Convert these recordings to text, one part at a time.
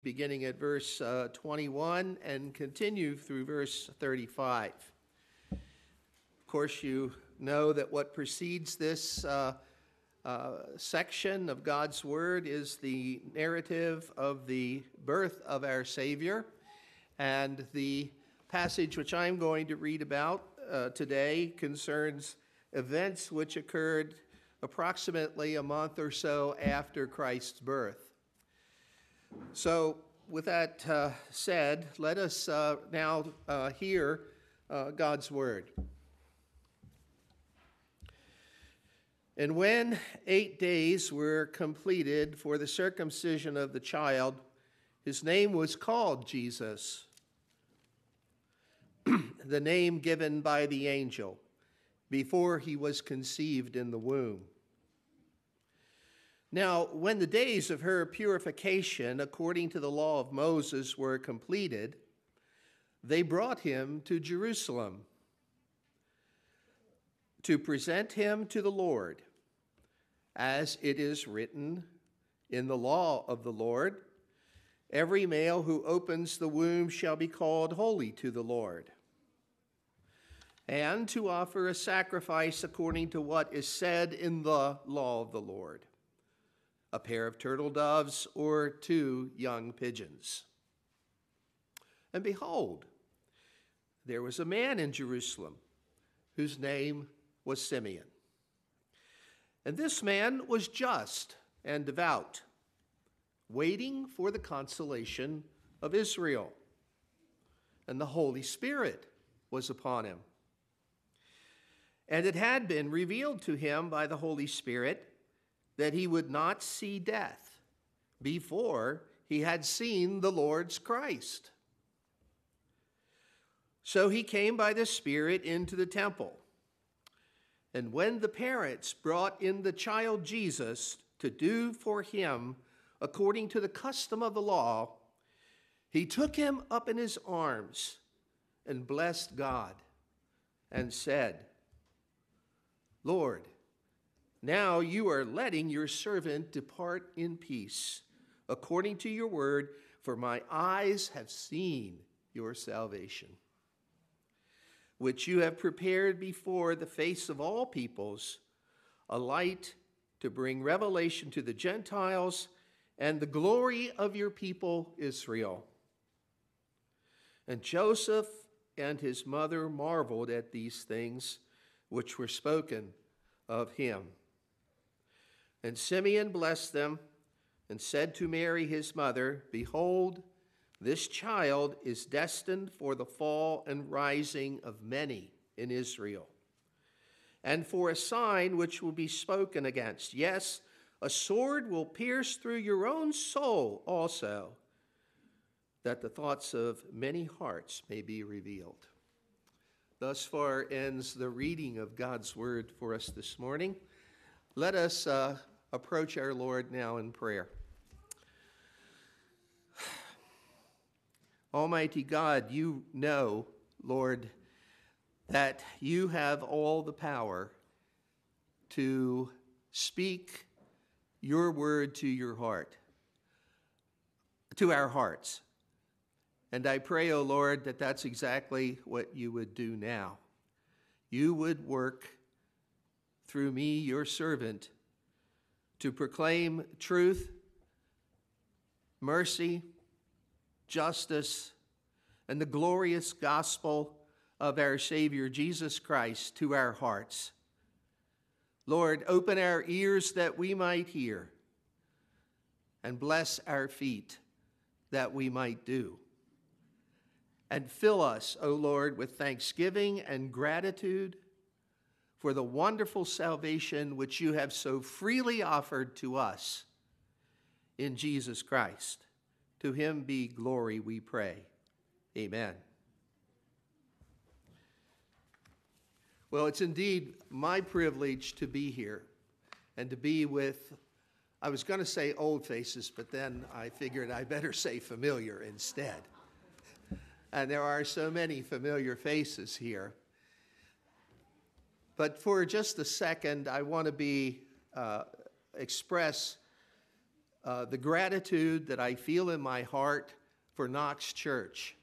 beginning at verse 21 and continue through verse 35. Of course, you know that what precedes this section of God's Word is the narrative of the birth of our Savior, and the passage which I'm going to read about today concerns events which occurred approximately a month or so after Christ's birth. So, with that said, let us now hear God's Word. And when 8 days were completed for the circumcision of the child, his name was called Jesus, the name given by the angel, before he was conceived in the womb. Now, when the days of her purification, according to the law of Moses, were completed, they brought him to Jerusalem to present him to the Lord, as it is written in the law of the Lord, every male who opens the womb shall be called holy to the Lord, and to offer a sacrifice according to what is said in the law of the Lord, a pair of turtle doves or 2 young pigeons. And behold, there was a man in Jerusalem whose name was Simeon. And this man was just and devout, waiting for the consolation of Israel. And the Holy Spirit was upon him. And it had been revealed to him by the Holy Spirit that he would not see death before he had seen the Lord's Christ. So he came by the Spirit into the temple. And when the parents brought in the child Jesus to do for him according to the custom of the law, he took him up in his arms and blessed God and said, Lord, now you are letting your servant depart in peace, according to your word, for my eyes have seen your salvation, which you have prepared before the face of all peoples, a light to bring revelation to the Gentiles and the glory of your people Israel. And Joseph and his mother marveled at these things which were spoken of him. And Simeon blessed them and said to Mary his mother, Behold, this child is destined for the fall and rising of many in Israel, and for a sign which will be spoken against. Yes, a sword will pierce through your own soul also, that the thoughts of many hearts may be revealed. Thus far ends the reading of God's word for us this morning. Let us approach our Lord now in prayer. Almighty God, you know, Lord, that you have all the power to speak your word to your heart, to our hearts. And I pray, O Lord, that that's exactly what you would do now. You would work through me, your servant, to proclaim truth, mercy, justice, and the glorious gospel of our Savior Jesus Christ to our hearts. Lord, open our ears that we might hear, and bless our feet that we might do. And fill us, O Lord, with thanksgiving and gratitude for the wonderful salvation which you have so freely offered to us in Jesus Christ. To him be glory, we pray. Amen. Well, it's indeed my privilege to be here and to be with, I was going to say old faces, but then I figured I better say familiar instead. And there are so many familiar faces here. But for just a second, I want to express the gratitude that I feel in my heart for Knox Church.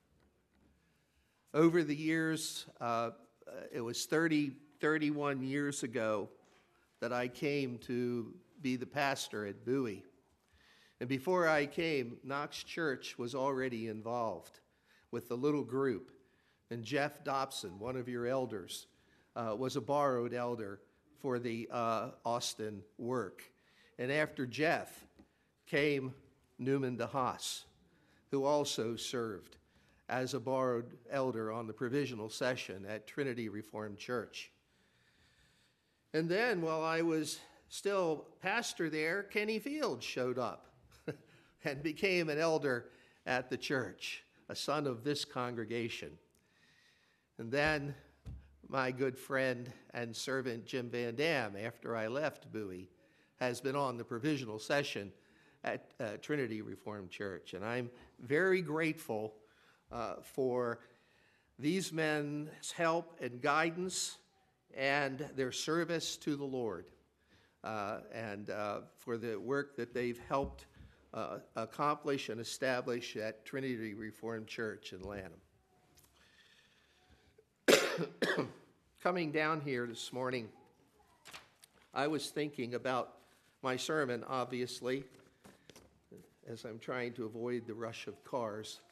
Over the years, it was 31 years ago that I came to be the pastor at Bowie. And before I came, Knox Church was already involved with the little group. And Jeff Dobson, one of your elders, was a borrowed elder for the Austin work. And after Jeff came Newman DeHaas, who also served as a borrowed elder on the provisional session at Trinity Reformed Church. And then, while I was still pastor there, Kenny Fields showed up and became an elder at the church, a son of this congregation. And then my good friend and servant Jim Van Dam, after I left Bowie, has been on the provisional session at Trinity Reformed Church. And I'm very grateful for these men's help and guidance and their service to the Lord, and for the work that they've helped accomplish and establish at Trinity Reformed Church in Lanham. Coming down here this morning, I was thinking about my sermon, obviously, as I'm trying to avoid the rush of cars.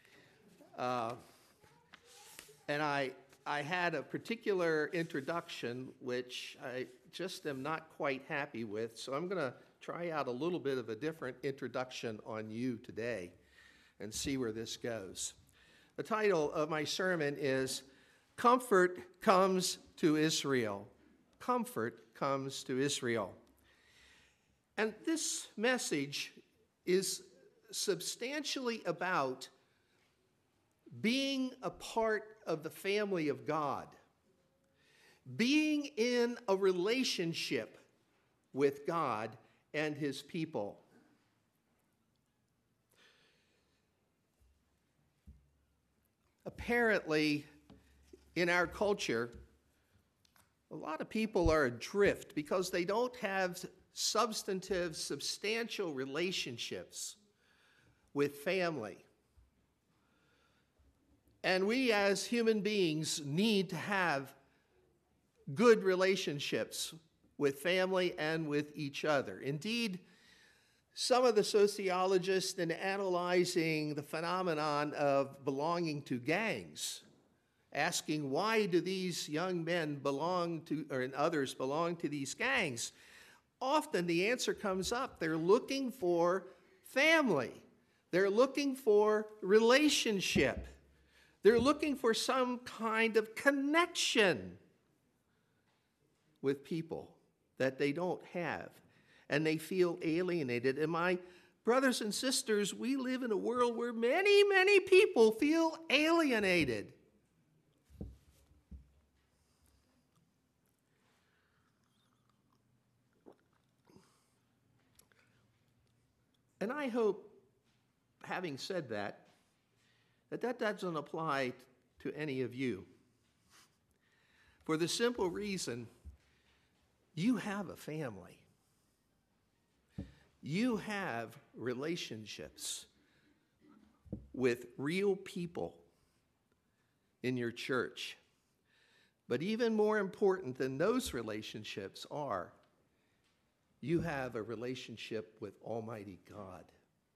And I had a particular introduction which I just am not quite happy with, so I'm going to try out a little bit of a different introduction on you today and see where this goes. The title of my sermon is Comfort Comes to Israel. Comfort comes to Israel. And this message is substantially about being a part of the family of God, being in a relationship with God and his people. Apparently, in our culture, a lot of people are adrift because they don't have substantive, substantial relationships with family. And we as human beings need to have good relationships with family and with each other. Indeed, some of the sociologists, in analyzing the phenomenon of belonging to gangs, asking why do these young men belong to, or others belong to these gangs, often the answer comes up. They're looking for family. They're looking for relationship. They're looking for some kind of connection with people that they don't have, and they feel alienated. And my brothers and sisters, we live in a world where many, many people feel alienated. And I hope, having said that, that doesn't apply to any of you. For the simple reason, you have a family. You have relationships with real people in your church. But even more important than those relationships are, you have a relationship with Almighty God.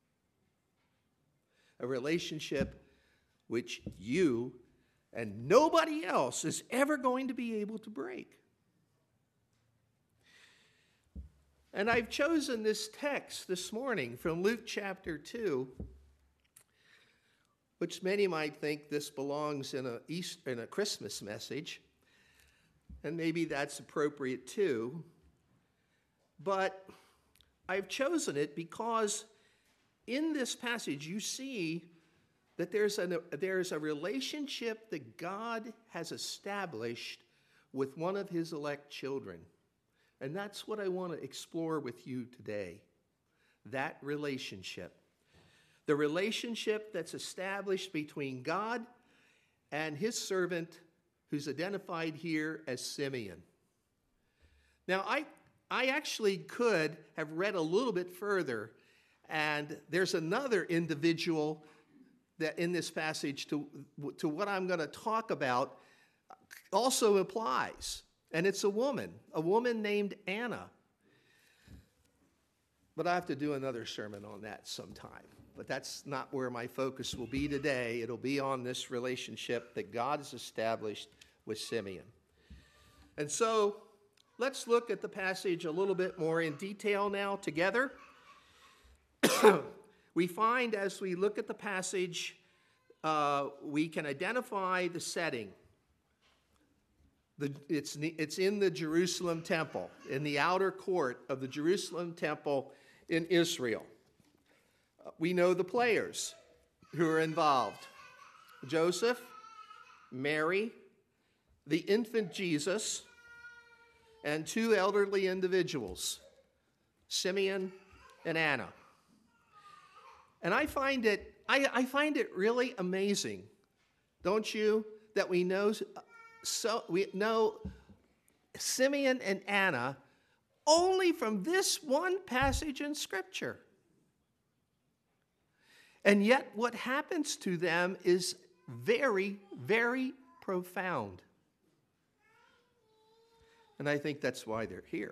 A relationship which you and nobody else is ever going to be able to break. And I've chosen this text this morning from Luke chapter 2, which many might think this belongs in a Christmas message, and maybe that's appropriate too. But I've chosen it because in this passage you see that there's a relationship that God has established with one of his elect children. And that's what I want to explore with you today, that relationship. The relationship that's established between God and his servant, who's identified here as Simeon. Now, I actually could have read a little bit further, and there's another individual that in this passage to what I'm going to talk about also applies, and it's a woman named Anna. But I have to do another sermon on that sometime. But that's not where my focus will be today. It'll be on this relationship that God has established with Simeon. And so let's look at the passage a little bit more in detail now together. We find as we look at the passage, we can identify the setting. It's in the Jerusalem temple, in the outer court of the Jerusalem temple in Israel. We know the players who are involved: Joseph, Mary, the infant Jesus, and two elderly individuals, Simeon and Anna. And I find it really amazing, don't you, that we know Simeon and Anna only from this one passage in Scripture. And yet what happens to them is very, very profound. And I think that's why they're here.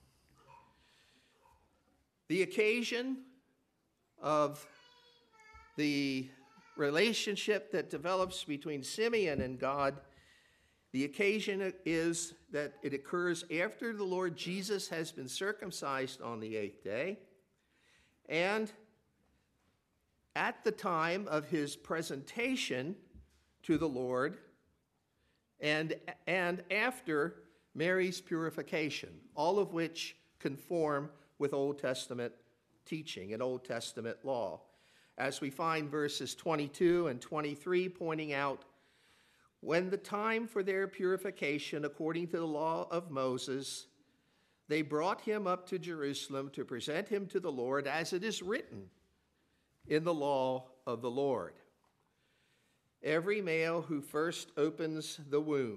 The occasion of the relationship that develops between Simeon and God, the occasion is that it occurs after the Lord Jesus has been circumcised on the 8th day, and at the time of his presentation to the Lord, and after Mary's purification, all of which conform with Old Testament teaching and Old Testament law. As we find verses 22 and 23 pointing out, when the time for their purification according to the law of Moses, they brought him up to Jerusalem to present him to the Lord, as it is written in the law of the Lord. Every male who first opens the womb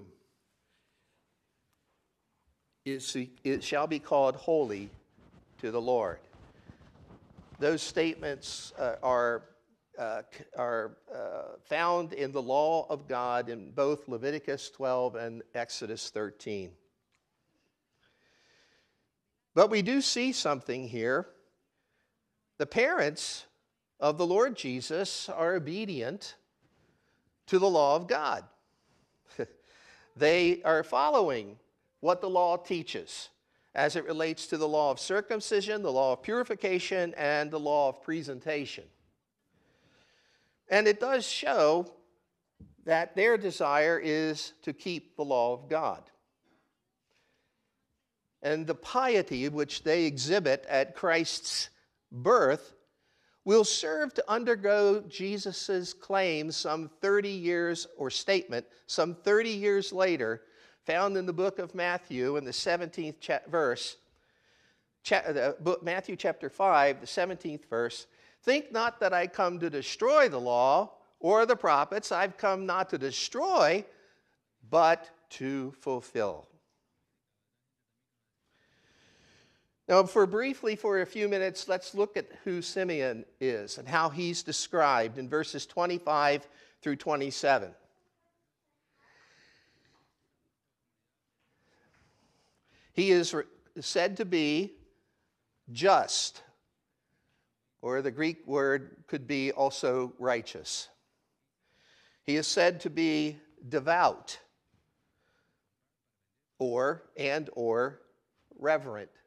it shall be called holy to the Lord. Those statements are found in the law of God in both Leviticus 12 and Exodus 13. But we do see something here. The parents of the Lord Jesus are obedient to the law of God. They are following what the law teaches as it relates to the law of circumcision, the law of purification, and the law of presentation. And it does show that their desire is to keep the law of God. And the piety which they exhibit at Christ's birth will serve to undergo Jesus' claim some 30 years, or statement, some 30 years later, found in the book of Matthew in the 17th verse, Matthew chapter 5, the 17th verse. Think not that I come to destroy the law or the prophets. I've come not to destroy, but to fulfill. Now, for a few minutes, let's look at who Simeon is and how he's described in verses 25 through 27. He is said to be just, or the Greek word could be also righteous. He is said to be devout, or reverent.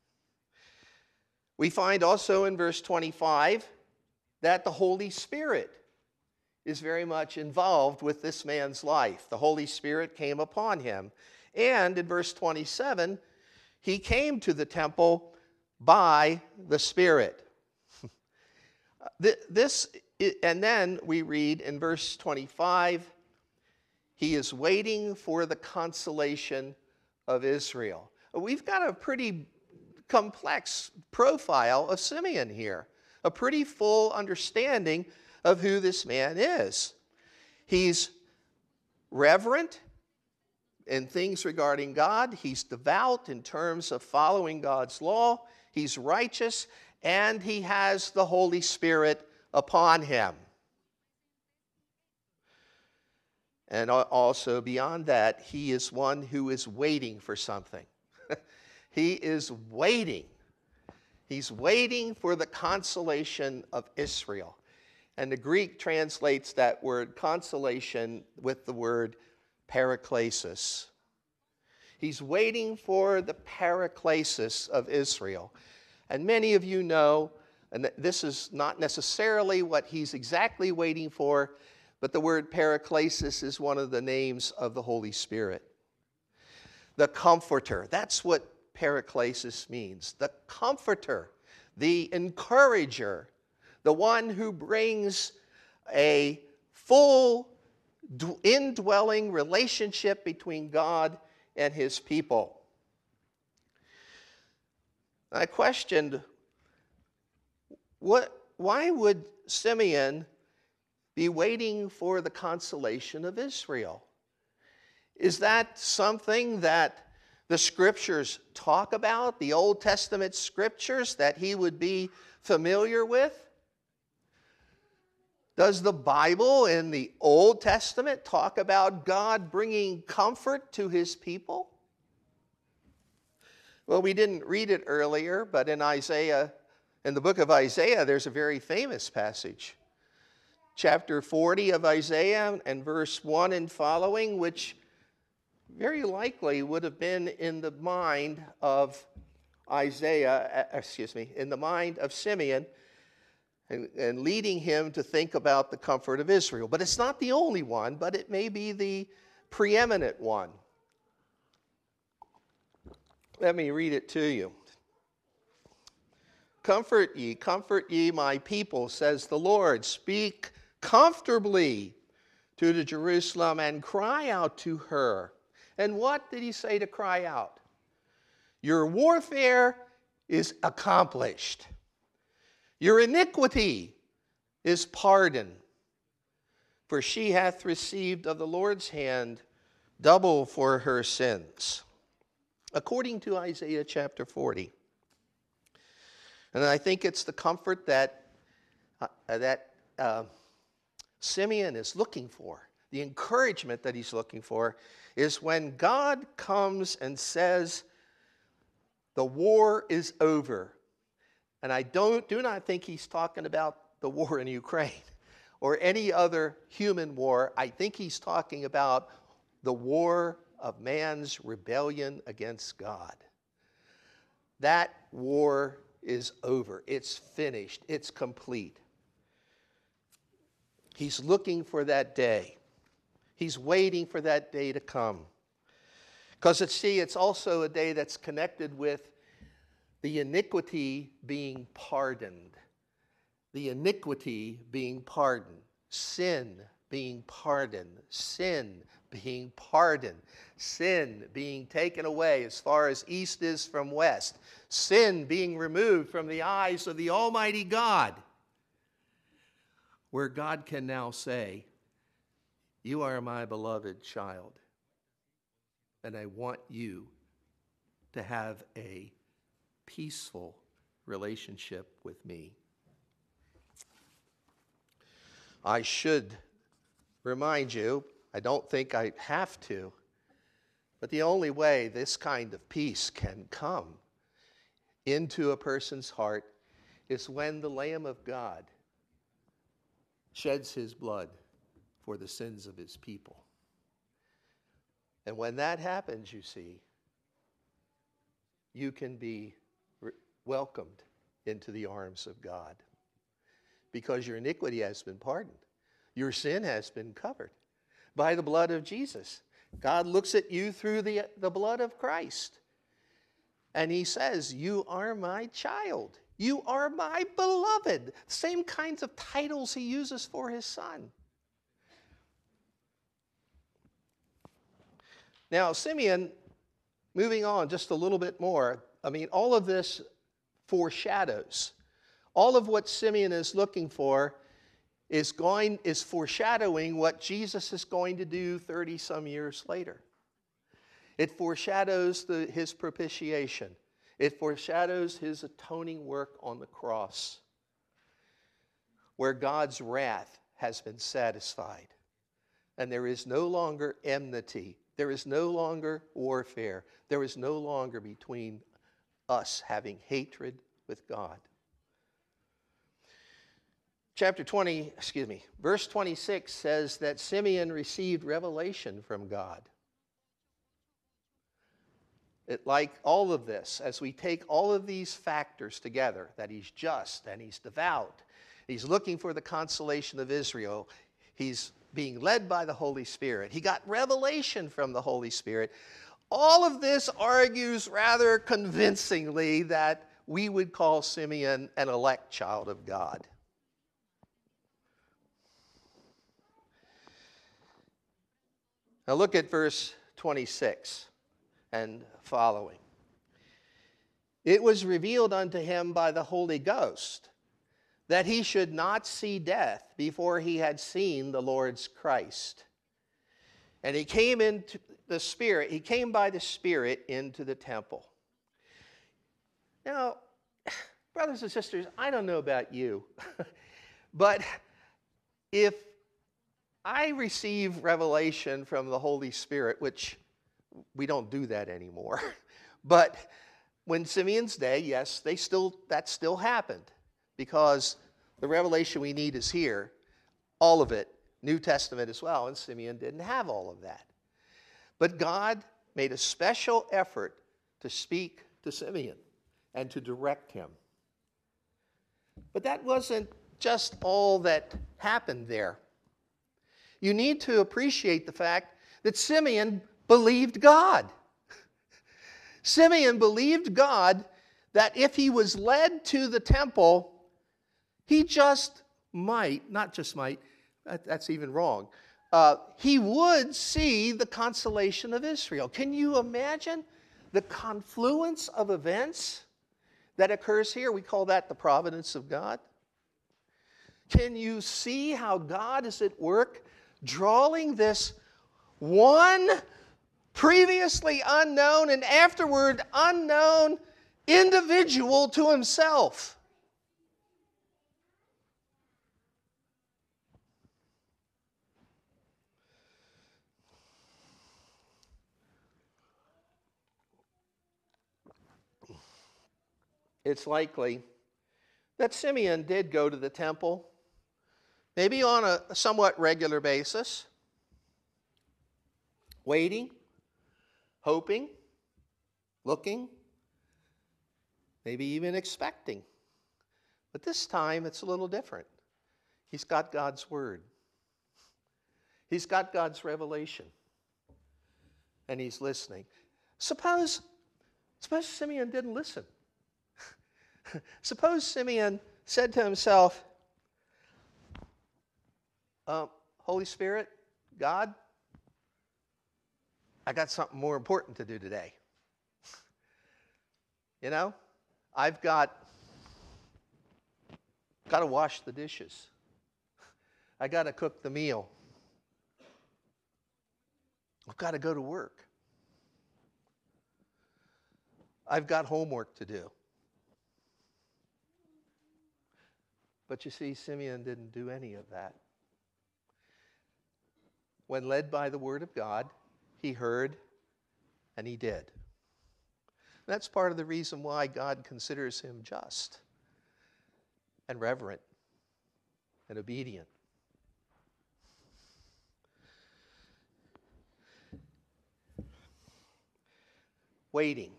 We find also in verse 25 that the Holy Spirit is very much involved with this man's life. The Holy Spirit came upon him. And in verse 27, he came to the temple by the Spirit. And then we read in verse 25, he is waiting for the consolation of Israel. We've got a pretty complex profile of Simeon here, a pretty full understanding of who this man is. He's reverent, in things regarding God. He's devout in terms of following God's law. He's righteous, and he has the Holy Spirit upon him. And also beyond that, he is one who is waiting for something. He is waiting. He's waiting for the consolation of Israel. And the Greek translates that word consolation with the word paraklesis. He's waiting for the paraklesis of Israel. And many of you know, and this is not necessarily what he's exactly waiting for, but the word paraklesis is one of the names of the Holy Spirit. The Comforter, that's what paraklesis means. The Comforter, the Encourager, the one who brings a full indwelling relationship between God and his people. I questioned, why would Simeon be waiting for the consolation of Israel? Is that something that the scriptures talk about, the Old Testament scriptures that he would be familiar with? Does the Bible in the Old Testament talk about God bringing comfort to his people? Well, we didn't read it earlier, but in the book of Isaiah, there's a very famous passage. Chapter 40 of Isaiah and verse 1 and following, which very likely would have been in the mind of in the mind of Simeon, and leading him to think about the comfort of Israel. But it's not the only one, but it may be the preeminent one. Let me read it to you. Comfort ye, my people, says the Lord. Speak comfortably to the Jerusalem and cry out to her. And what did he say to cry out? Your warfare is accomplished. Your iniquity is pardoned. For she hath received of the Lord's hand double for her sins. According to Isaiah chapter 40. And I think it's the comfort that Simeon is looking for. The encouragement that he's looking for is when God comes and says, the war is over. And I do not think he's talking about the war in Ukraine or any other human war. I think he's talking about the war of man's rebellion against God. That war is over. It's finished. It's complete. He's looking for that day. He's waiting for that day to come. Because it's also a day that's connected with the iniquity being pardoned. The iniquity being pardoned. Sin being pardoned. Sin being pardoned. Sin being taken away as far as east is from west. Sin being removed from the eyes of the Almighty God. Where God can now say, you are my beloved child, and I want you to have a peaceful relationship with me. I should remind you, I don't think I have to, but the only way this kind of peace can come into a person's heart is when the Lamb of God sheds his blood for the sins of his people. And when that happens, you see, you can be welcomed into the arms of God because your iniquity has been pardoned. Your sin has been covered by the blood of Jesus. God looks at you through the blood of Christ. And he says, you are my child. You are my beloved. Same kinds of titles he uses for his son. Now, Simeon, moving on just a little bit more, all of this foreshadows. All of what Simeon is looking for is foreshadowing what Jesus is going to do 30-some years later. It foreshadows his propitiation. It foreshadows his atoning work on the cross, where God's wrath has been satisfied. And there is no longer enmity. There is no longer warfare. There is no longer between us having hatred with God. Verse 26 says that Simeon received revelation from God. Like all of this, as we take all of these factors together, that he's just and he's devout, he's looking for the consolation of Israel, he's being led by the Holy Spirit, he got revelation from the Holy Spirit. All of this argues rather convincingly that we would call Simeon an elect child of God. Now look at verse 26 and following. It was revealed unto him by the Holy Ghost that he should not see death before he had seen the Lord's Christ. And he came into the Spirit, he came by the Spirit into the temple. Now, brothers and sisters, I don't know about you, but if I receive revelation from the Holy Spirit, which we don't do that anymore, but when Simeon's day, yes, that still happened, because the revelation we need is here, all of it, New Testament as well, and Simeon didn't have all of that. But God made a special effort to speak to Simeon and to direct him. But that wasn't just all that happened there. You need to appreciate the fact that Simeon believed God. Simeon believed God that if he was led to the temple, he just might, not just might, that's even wrong, he would see the consolation of Israel. Can you imagine the confluence of events that occurs here? We call that the providence of God. Can you see how God is at work drawing this one previously unknown and afterward unknown individual to himself? It's likely that Simeon did go to the temple, maybe on a somewhat regular basis, waiting, hoping, looking, maybe even expecting. But this time it's a little different. He's got God's word. He's got God's revelation. And he's listening. Suppose Simeon didn't listen. Suppose Simeon said to himself, Holy Spirit, God, I got something more important to do today. You know, I've got to wash the dishes. I got to cook the meal. I've got to go to work. I've got homework to do. But you see, Simeon didn't do any of that. When led by the word of God, he heard and he did. That's part of the reason why God considers him just and reverent and obedient. Waiting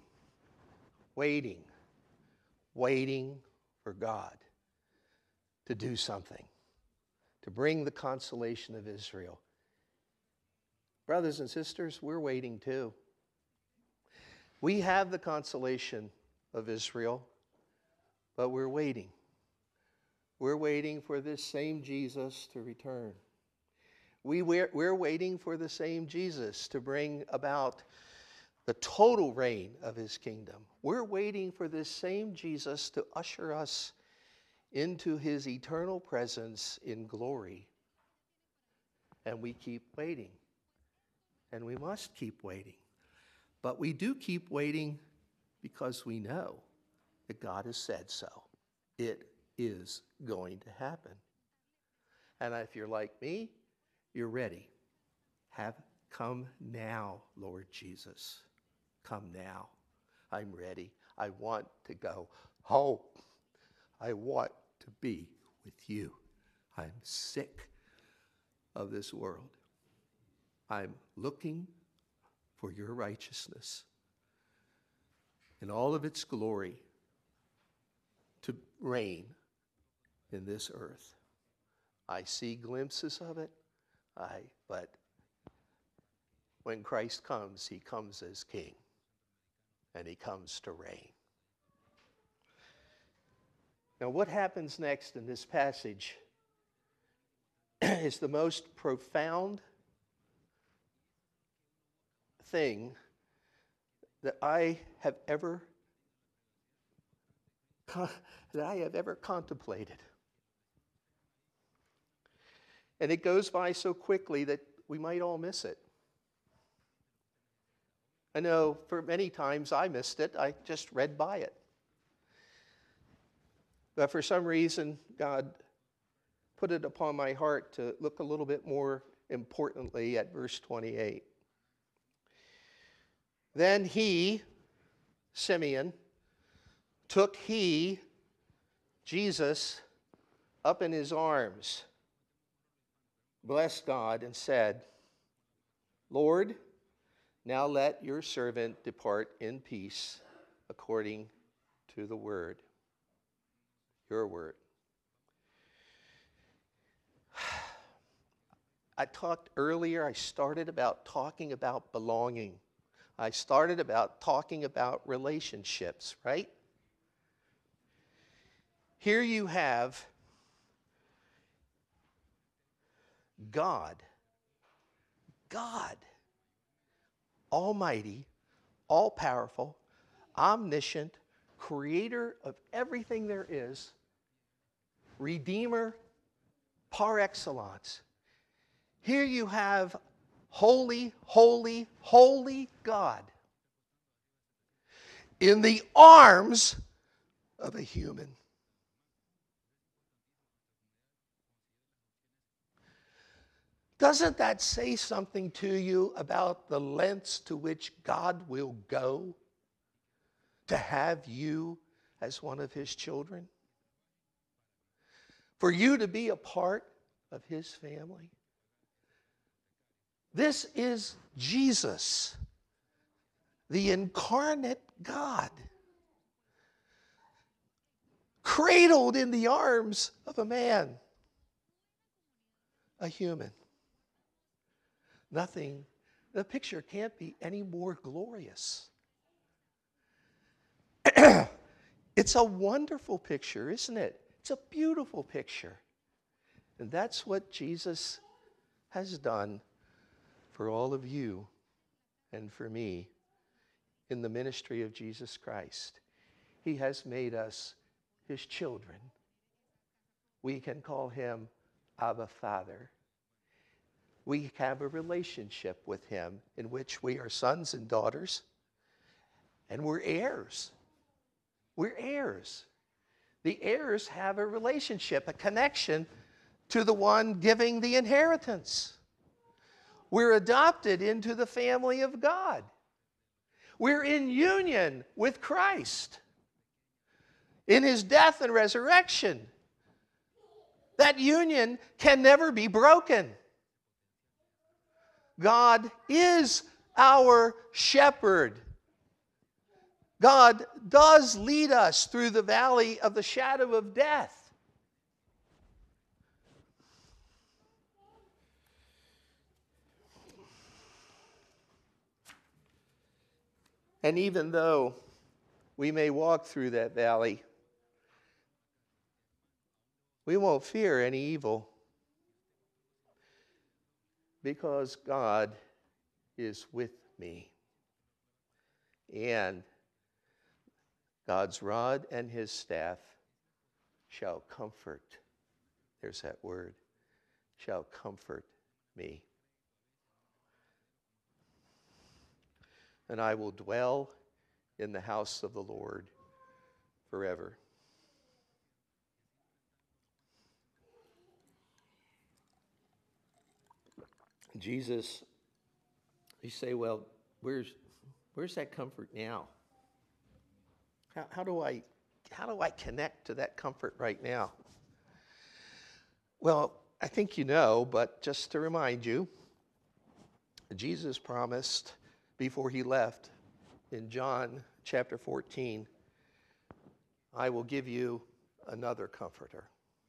for God to do something, to bring the consolation of Israel. Brothers and sisters, we're waiting too. We have the consolation of Israel, but we're waiting. We're waiting for this same Jesus to return. We're waiting for the same Jesus to bring about the total reign of his kingdom. We're waiting for this same Jesus to usher us into his eternal presence in glory. And we keep waiting. And we must keep waiting. But we do keep waiting because we know that God has said so. It is going to happen. And if you're like me, you're ready. Come now, Lord Jesus. Come now. I'm ready. I want to go home. I want to be with you. I'm sick of this world. I'm looking for your righteousness in all of its glory to reign in this earth. I see glimpses of it, but when Christ comes, he comes as king, and he comes to reign. Now, what happens next in this passage is the most profound thing that I have ever contemplated. And it goes by so quickly that we might all miss it. I know for many times I missed it. I just read by it. But for some reason, God put it upon my heart to look a little bit more importantly at verse 28. Then he, Simeon, took Jesus, up in his arms, blessed God, and said, Lord, now let your servant depart in peace according to the word, your word. I talked earlier, I started about talking about belonging. I started about talking about relationships, right? Here you have God, Almighty, all-powerful, omniscient, creator of everything there is, Redeemer par excellence. Here you have holy, holy, holy God in the arms of a human. Doesn't that say something to you about the lengths to which God will go to have you as one of his children? For you to be a part of his family? This is Jesus, the incarnate God, cradled in the arms of a man, a human. Nothing, the picture can't be any more glorious. It's a wonderful picture, isn't it? It's a beautiful picture. And that's what Jesus has done for all of you and for me in the ministry of Jesus Christ. He has made us his children. We can call him Abba Father. We have a relationship with him in which we are sons and daughters, and we're heirs. We're heirs. The heirs have a relationship, a connection to the one giving the inheritance. We're adopted into the family of God. We're in union with Christ in his death and resurrection. That union can never be broken. God is our shepherd. God does lead us through the valley of the shadow of death. And even though we may walk through that valley, we won't fear any evil, because God is with me. And God's rod and his staff shall comfort, there's that word, shall comfort me. and I will dwell in the house of the Lord forever. Jesus, you say, well, where's that comfort now? How do I connect to that comfort right now? Well, I think you know, but just to remind you, Jesus promised before he left in John chapter 14, I will give you another comforter,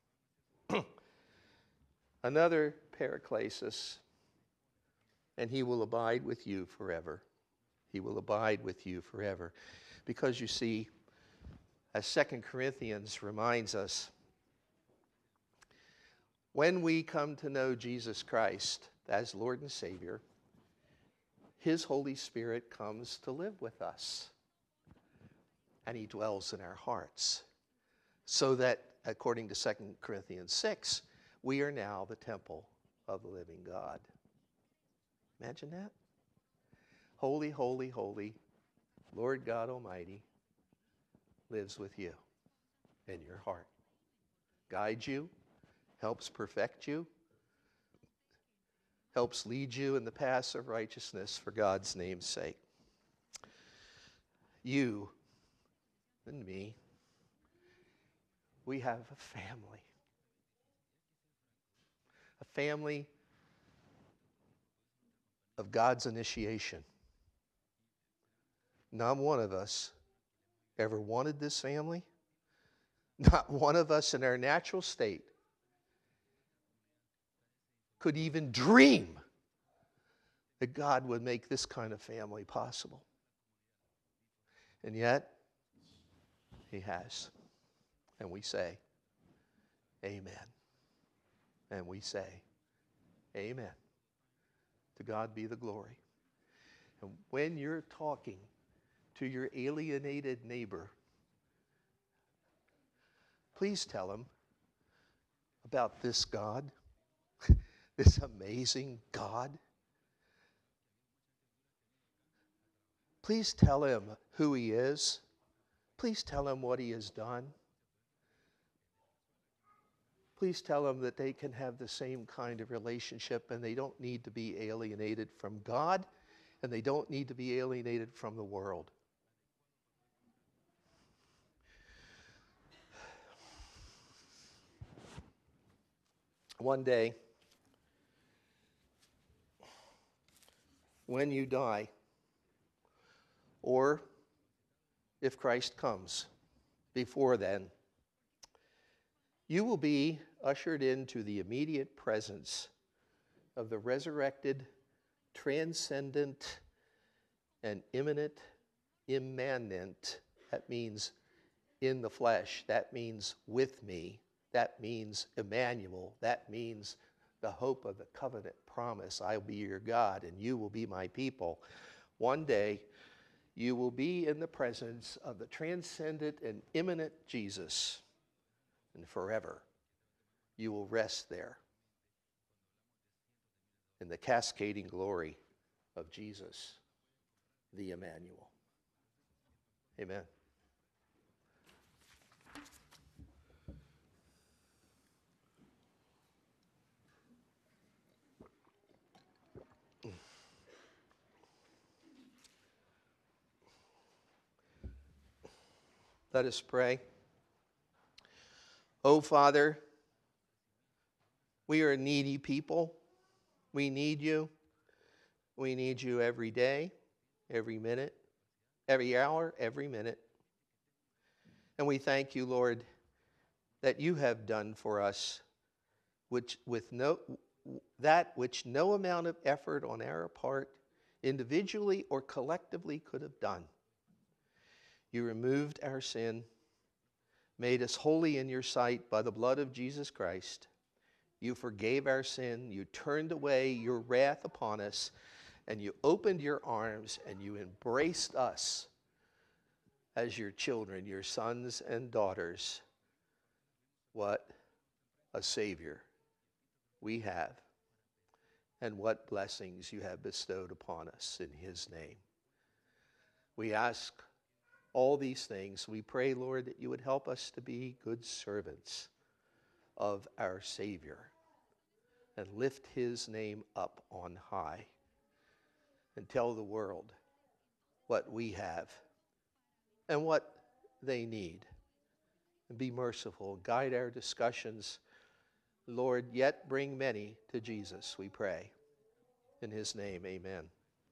another Paracletus, and he will abide with you forever. He will abide with you forever. Because you see, as 2 Corinthians reminds us, when we come to know Jesus Christ as Lord and Savior, his Holy Spirit comes to live with us. And he dwells in our hearts. So that, according to 2 Corinthians 6, we are now the temple of the living God. Imagine that. Holy, holy, holy, Lord God Almighty lives with you in your heart. Guides you, helps perfect you, helps lead you in the paths of righteousness for God's name's sake. You and me, we have a family. A family of God's initiation. Not one of us ever wanted this family. Not one of us in our natural state could even dream that God would make this kind of family possible. And yet, he has. And we say, amen. And we say, amen. To God be the glory. And when you're talking to your alienated neighbor, please tell him about this God, this amazing God. Please tell him who he is. Please tell him what he has done. Please tell them that they can have the same kind of relationship and they don't need to be alienated from God and they don't need to be alienated from the world. One day, when you die, or if Christ comes before then, you will be ushered into the immediate presence of the resurrected, transcendent, and immanent, that means in the flesh, that means with me, that means Emmanuel, that means the hope of the covenant promise, I'll be your God and you will be my people. One day, you will be in the presence of the transcendent and immanent Jesus. And forever, you will rest there in the cascading glory of Jesus, the Emmanuel. Amen. Let us pray. Oh, Father, we are a needy people. We need you. We need you every day, every minute, every hour, every minute. And we thank you, Lord, that you have done for us that which no amount of effort on our part, individually or collectively, could have done. You removed our sin, made us holy in your sight by the blood of Jesus Christ. You forgave our sin. You turned away your wrath upon us, and you opened your arms, and you embraced us as your children, your sons and daughters. What a Savior we have, and what blessings you have bestowed upon us in his name. We ask all these things. We pray, Lord, that you would help us to be good servants of our Savior and lift his name up on high and tell the world what we have and what they need. And be merciful. Guide our discussions. Lord, yet bring many to Jesus, we pray. In his name, amen.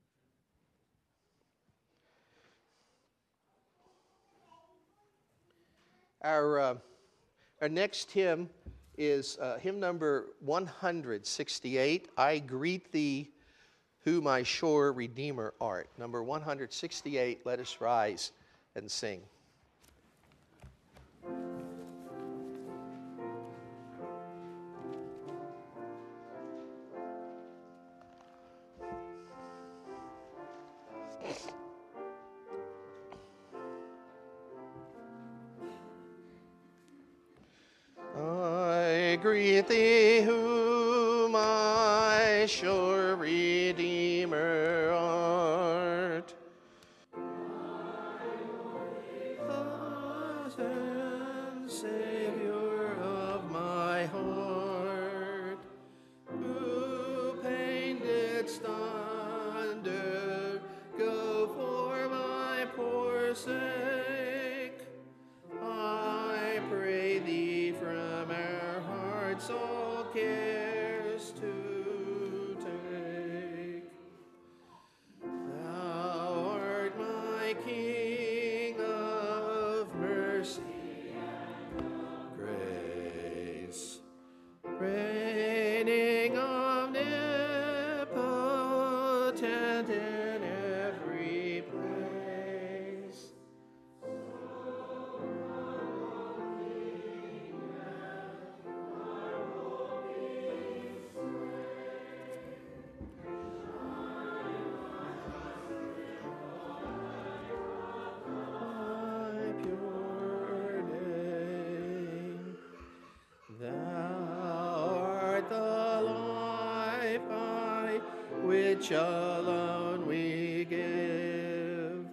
Our next hymn is hymn number 168, I Greet Thee, Who My Sure Redeemer Art. Number 168, let us rise and sing. I greet thee, who my sure Redeemer art. And Savior of my heart, who pain didst undergo for my poor sake, I pray thee from our hearts all cares to take. Thou art my King of mercy and grace, reigning omnipotent in every place. My pure name, thou art the life by which alone we give,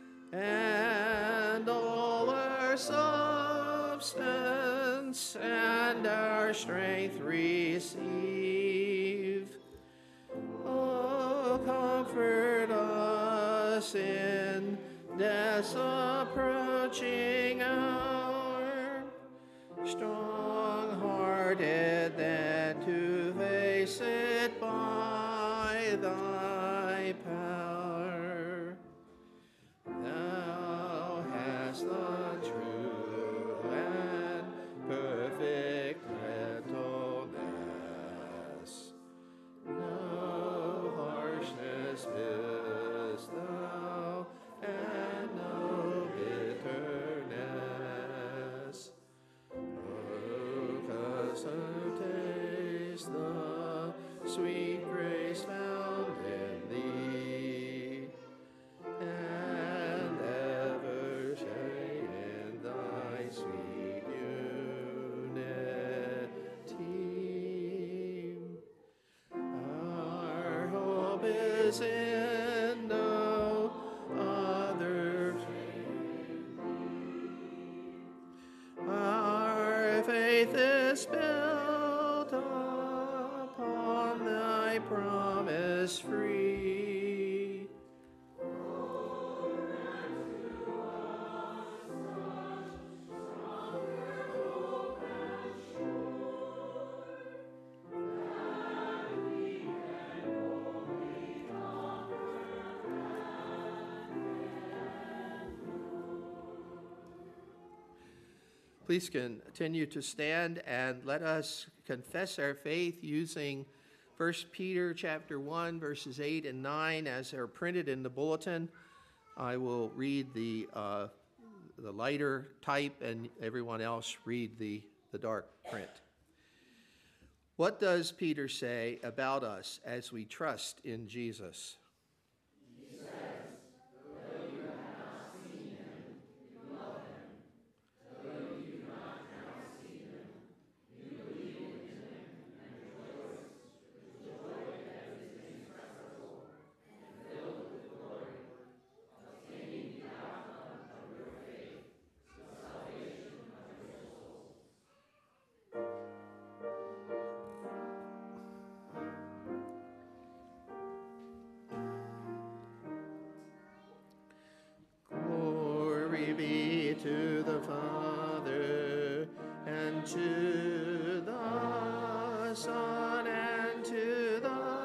and all our substance and our strength receive. Oh, comfort us in death's approaching hour, strong-hearted then to face it by thy power. Thou hast the true and perfect gentleness. No harshness bidst thou, and no bitterness. Oh, cause to taste the sweet grace found in thee, and ever share in thy sweet unity. Our hope is in no other. Our faith is built upon thy promise free. Please continue to stand and let us confess our faith using 1 Peter chapter 1, verses 8 and 9 as are printed in the bulletin. I will read the lighter type and everyone else read the dark print. What does Peter say about us as we trust in Jesus? Glory be to the Father, and to the Son, and to the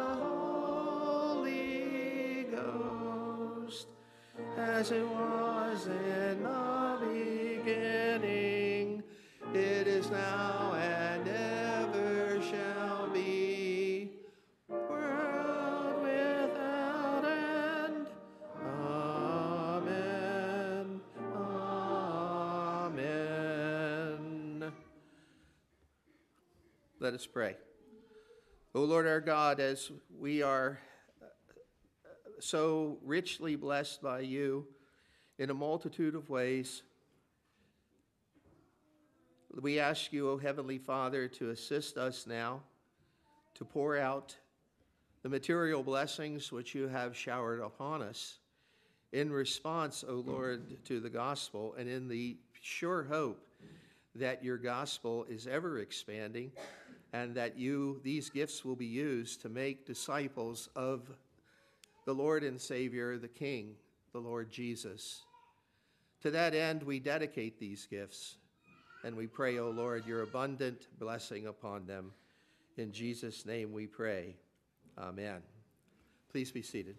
Holy Ghost, as it was in the beginning, it is now, and ever shall be, world without end. Amen. Amen. Let us pray. O Lord our God, as we are so richly blessed by you in a multitude of ways, we ask you, O Heavenly Father, to assist us now to pour out the material blessings which you have showered upon us in response, O Lord, to the gospel, and in the sure hope that your gospel is ever expanding, and that these gifts will be used to make disciples of the Lord and Savior, the King, the Lord Jesus. To that end, we dedicate these gifts, and we pray, O Lord, your abundant blessing upon them. In Jesus' name we pray. Amen. Please be seated.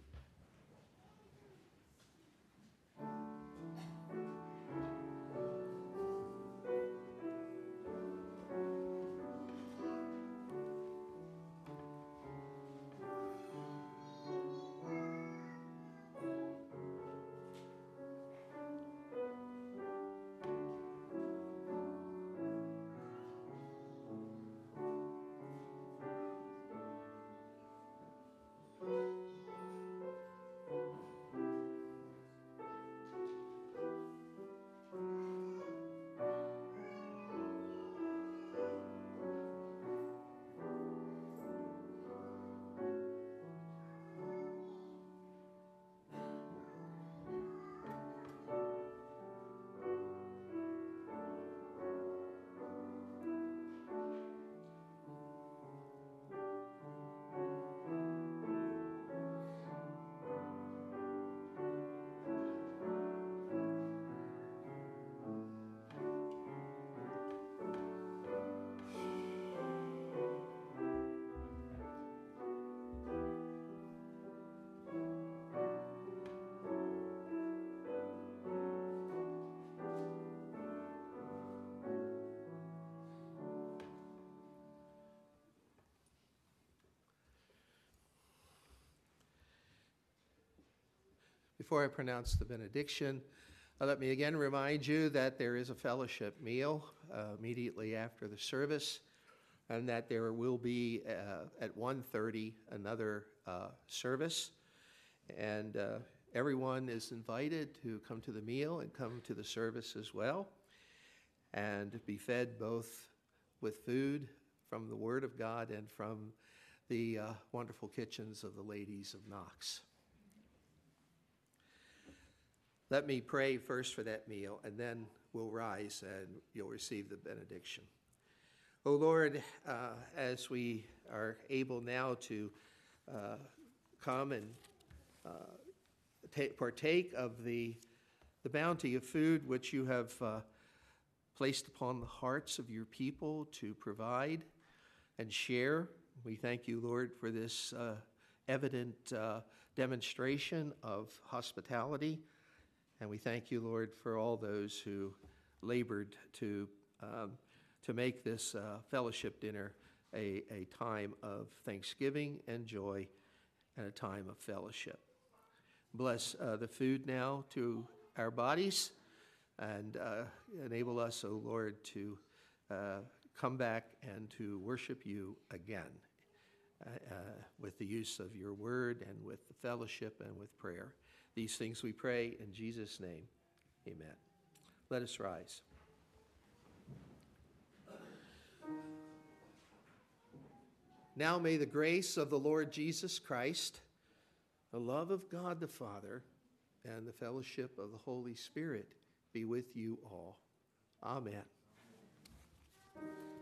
Before I pronounce the benediction, let me again remind you that there is a fellowship meal immediately after the service, and that there will be at 1:30 another service. And everyone is invited to come to the meal and come to the service as well, and be fed both with food from the Word of God and from the wonderful kitchens of the ladies of Knox. Let me pray first for that meal, and then we'll rise and you'll receive the benediction. O Lord, as we are able now to come and partake of the bounty of food which you have placed upon the hearts of your people to provide and share, we thank you, Lord, for this evident demonstration of hospitality. And we thank you, Lord, for all those who labored to make this fellowship dinner a time of thanksgiving and joy and a time of fellowship. Bless the food now to our bodies, and enable us, O Lord, to come back and to worship you again with the use of your word and with the fellowship and with prayer. These things we pray in Jesus' name. Amen. Let us rise. Now may the grace of the Lord Jesus Christ, the love of God the Father, and the fellowship of the Holy Spirit be with you all. Amen.